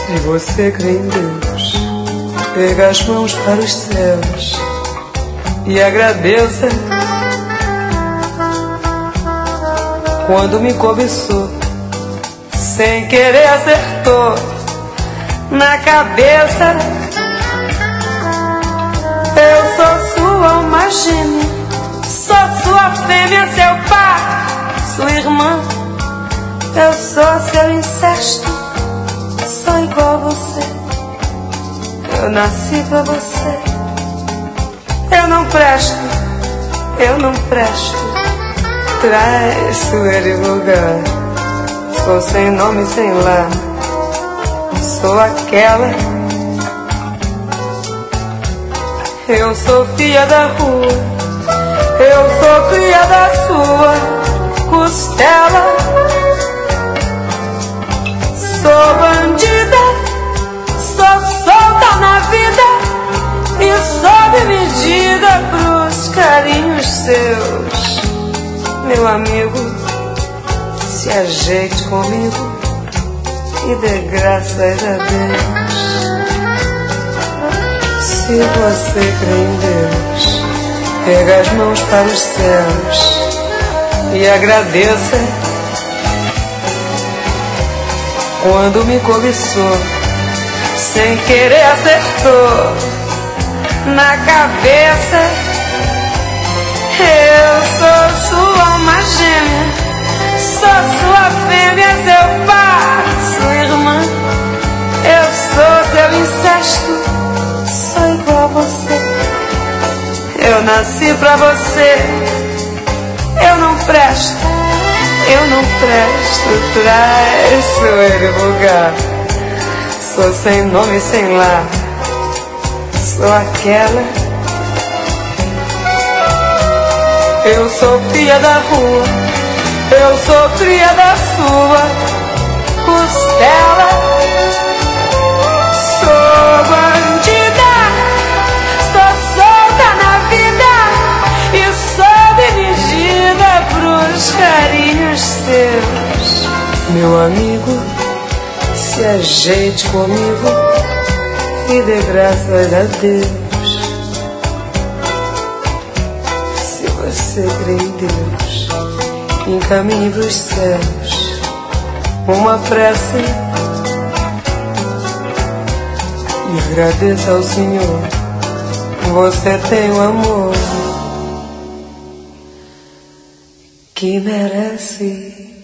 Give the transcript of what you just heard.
Se você crê em Deus, pega as mãos para os céus e agradeça quando me cobiçou, sem querer acertou na cabeça. Eu sou sua alma gêmea, sou sua fêmea, seu par, sua irmã. Eu sou seu incesto, sou igual a você. Eu nasci pra você. Eu não presto, eu não presto, traiçoeira e vulgar. Sou sem nome, sem lar, sou aquela. Eu sou filha da rua, eu sou cria da sua costela. Sou bandida, sou solta na vida e sob medida pros carinhos seus. Meu amigo, se ajeite comigo e dê graças a Deus. Se você crê em Deus, pega as mãos para os céus e agradeça quando me cobiçou, sem querer acertou na cabeça. Eu sou sua alma gêmea, sou sua fêmea, seu par, sua irmã. Eu sou seu incesto, sou igual a você. Eu nasci pra você. Eu não presto, eu não presto, traiçoeiro e vulgar. Sou sem nome, sem lar, sou aquela. Eu sou filha da rua, eu sou cria da sua costela. Sou bandida, sou solta na vida e sob medida pros carinhos seus. Meu amigo, se ajeite comigo e dê graças a Deus. Se você crê em Deus, encaminhe pros céus uma prece e agradeça ao Senhor. Você tem o amor que merece.